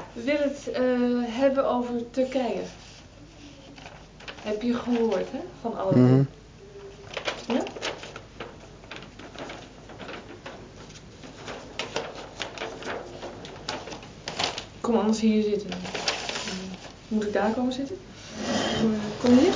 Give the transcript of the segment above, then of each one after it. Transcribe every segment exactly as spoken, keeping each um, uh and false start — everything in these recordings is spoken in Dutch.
We willen het uh, hebben over Turkije. Heb je gehoord, hè? Van alle Mm-hmm. Ja? Kom anders hier zitten. Moet ik daar komen zitten? Kom hier.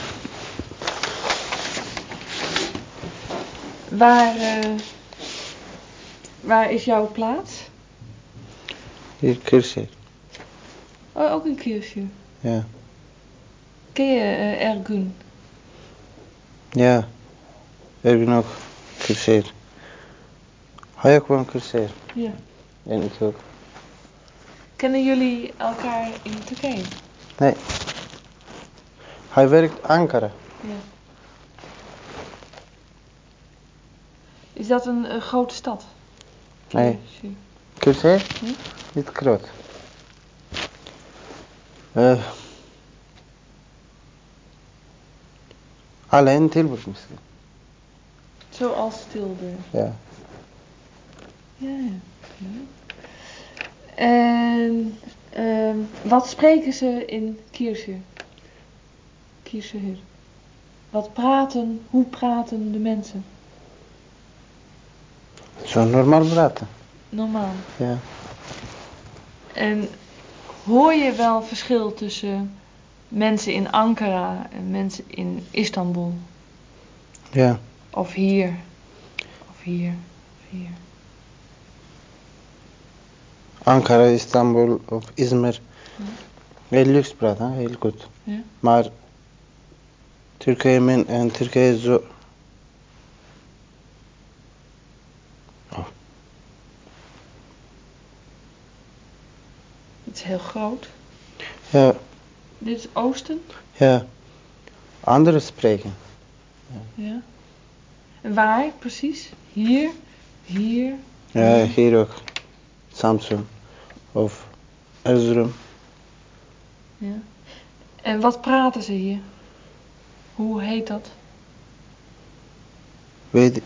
Waar, uh, waar is jouw plaats? Hier, Kırşehir. Oh, ook in Kırşehir. Ja. Ken je uh, Ergun? Ja. Ergun ook. Kırşehir. Hij ook van Kırşehir. Ja. En ik ook. Kennen jullie elkaar in Turkije? Nee. Hij werkt Ankara. Ja. Is dat een, een grote stad? Nee. Kırşehir. Kırşehir? Hm? Niet groot. Uh, alleen Tilburg misschien. Zoals Tilburg. Ja. Ja, ja. En uh, wat spreken ze in Kırşehir? Kırşehir. Wat praten, hoe praten de mensen? Zo normaal praten. Normaal. Ja. En hoor je wel verschil tussen mensen in Ankara en mensen in Istanbul? Ja. Of hier. Of hier. Of hier. Ankara, Istanbul of İzmir. Ja. Heel luxe praten, heel goed. Ja. Maar Turkije men en Turkije zo. Oh. Het is heel groot. Ja. Dit is Oosten. Ja. Anderen spreken. Ja. Ja. En waar precies? Hier? Hier? Ja, hier, hier ook. Samsun of Erzurum. Ja. En wat praten ze hier? Hoe heet dat? Weet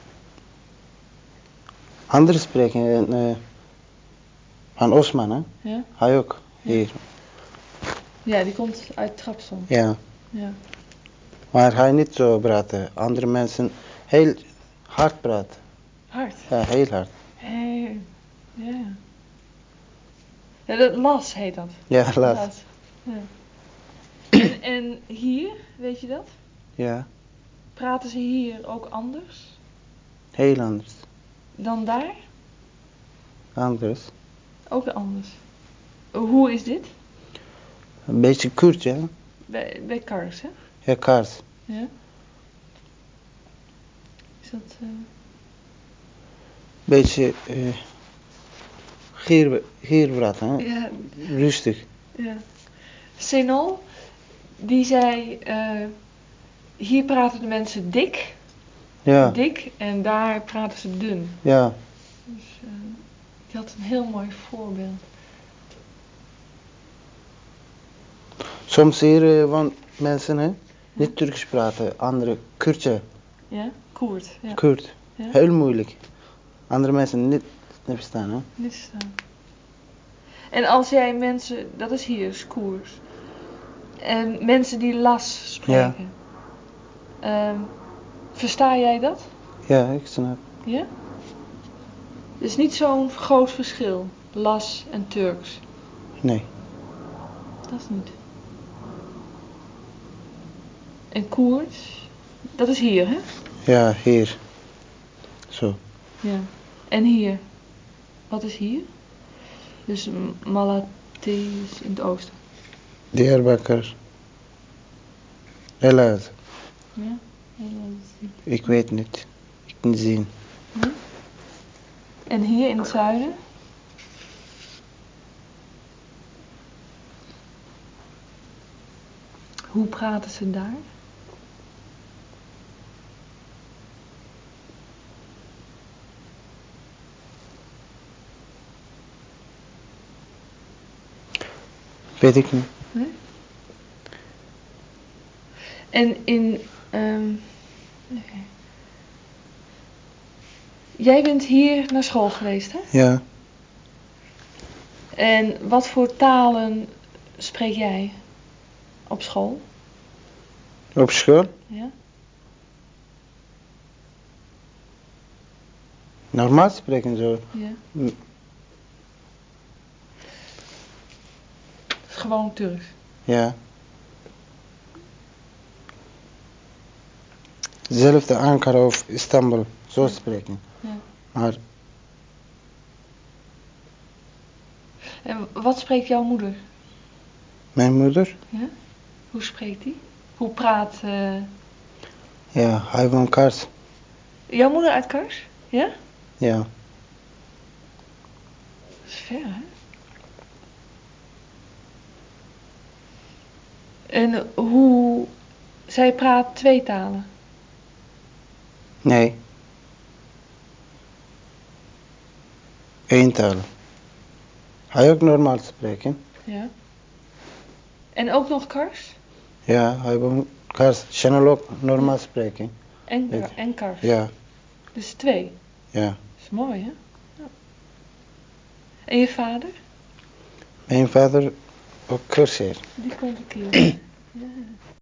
anderen spreken uh, van Osman, hè? Ja? Hij ook. Ja. Hier. Ja, die komt uit Trabzon. Ja. Ja. Maar hij niet zo praten. Andere mensen heel hard praten. Hard? Ja, heel hard. Hey. Ja. Ja, dat las heet dat. Ja, las. las. Ja. En, en hier, weet je dat? Ja. Praten ze hier ook anders? Heel anders. Dan daar? Anders. Ook anders. Hoe is dit? Een beetje Koerd, ja. Bij, bij Kars, hè? Ja, Kars. Ja. Is dat... Uh... Beetje... Uh, hier, hier praten, hè. Ja. Rustig. Ja. Senol, die zei... Uh, hier praten de mensen dik. Ja. Dik. En daar praten ze dun. Ja. Dus uh, die had een heel mooi voorbeeld. Soms hier uh, van mensen, hè. Niet ja. Turks praten. Andere Koerdje. Ja, Koerd. Ja. Koerd. Ja. Heel moeilijk. Andere mensen niet, niet verstaan, hè. Niet verstaan. En als jij mensen... Dat is hier, Koers. En mensen die las spreken. Ja. Um, versta jij dat? Ja, ik snap. Ja? Er is niet zo'n groot verschil. Las en Turks. Nee. Dat is niet. En Koerds? Dat is hier, hè? Ja, hier. Zo. Ja. En hier? Wat is hier? Dus Malathi is in het oosten. Diyarbakır. Elazığ. Ja? Elazığ. Ik weet niet. Ik kan niet zien. Nee? En hier in het zuiden? Hoe praten ze daar? Weet ik niet. Nee? En in... Um, okay. Jij bent hier naar school geweest, hè? Ja. En wat voor talen spreek jij op school? Op school? Ja. Normaal spreken zo. Ja. M- Gewoon Turks. Ja. Zelfde Ankara of Istanbul, zo Ja. spreken. Ja. Maar En wat spreekt jouw moeder? mijn moeder, Ja? Hoe spreekt die? Hoe praat eh, ja, hij woont Kars. jouw moeder uit Kars? Ja? Ja. Dat is ver, hè? En hoe... Zij praat twee talen. Nee. Eén taal. Hij ook normaal spreken. Ja. En ook nog Kars? Ja, hij woont Kars. Channel ook normaal spreken. En, Weet- en Kars. Ja, Dus twee. ja. Dat is mooi, hè? Ja. En je vader? Mijn vader ook Kursier. Die komt een keer. Ja.